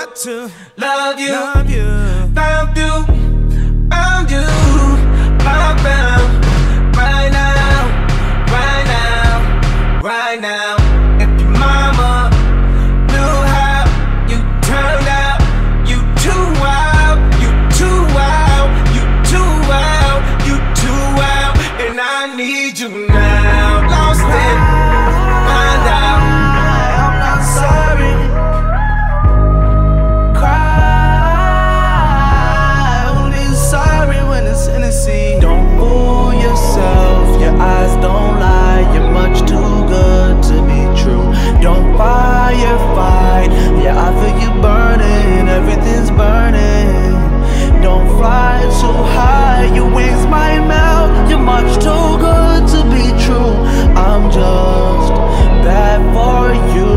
to love you. Found you, found you, found right now, right now, right now. If your mama knew how you turned out, you too wild, you too wild, you too wild, you too wild, and I need you now. Lost it, find out. I'm not sorry. Don't fool yourself, your eyes don't lie. You're much too good to be true. Don't fight, yeah, I feel you burning. Everything's burning. Don't fly too high, your wings might melt. You're much too good to be true. I'm just bad for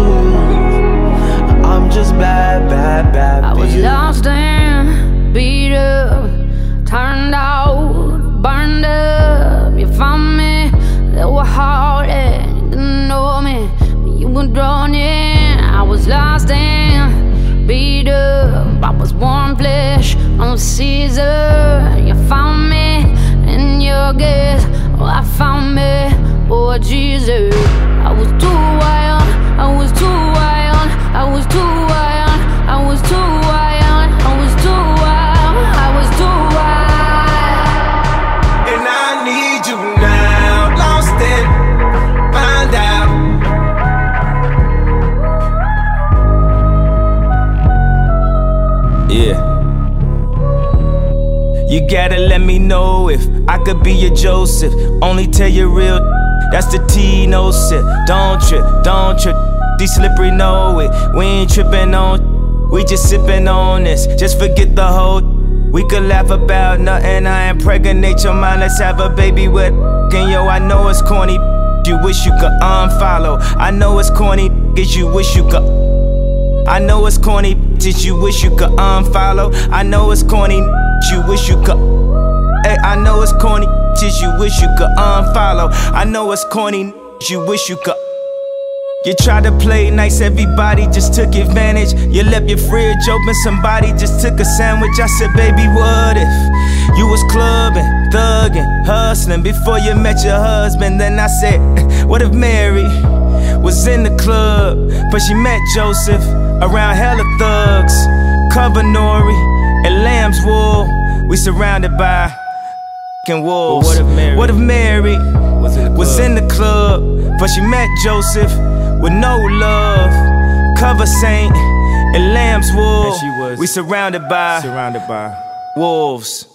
you. I'm just bad, bad, bad for you. I was lost and beat up, turned out, burned up. You found me, they were hard and you didn't know me, but you were drawn in. I was lost and beat up, I was warm flesh on Caesar. You found me in your gaze, oh I found me, oh Jesus. I was too wild, I was too wild, I was too wild, I was too wild, I was too wild, I was too wild. And I need you now, lost it, find out. Yeah. You gotta let me know if I could be your Joseph. Only tell you real, that's the T, no sip. Don't trip, don't trip. These slippery know it. We ain't tripping on, we just sipping on this. Just forget the whole. We could laugh about nothing. I impregnate your mind. Let's have a baby with. And yo, I know it's corny. You wish you could unfollow. I know it's corny. Cause you wish you could. I know it's corny. Did you wish you could unfollow? I know it's corny. You wish you could. Hey, I know it's corny. Did you wish you could unfollow? I know it's corny. You wish you could. You tried to play nice, everybody just took advantage. You left your fridge open, somebody just took a sandwich. I said, baby, what if you was clubbing, thugging, hustling before you met your husband? Then I said, what if Mary was in the club, but she met Joseph around hella thugs, cover Nori and lamb's wool. We surrounded by wolves. What if Mary was in the club, but she met Joseph with no love, cover saint and lamb's wool. We surrounded by wolves.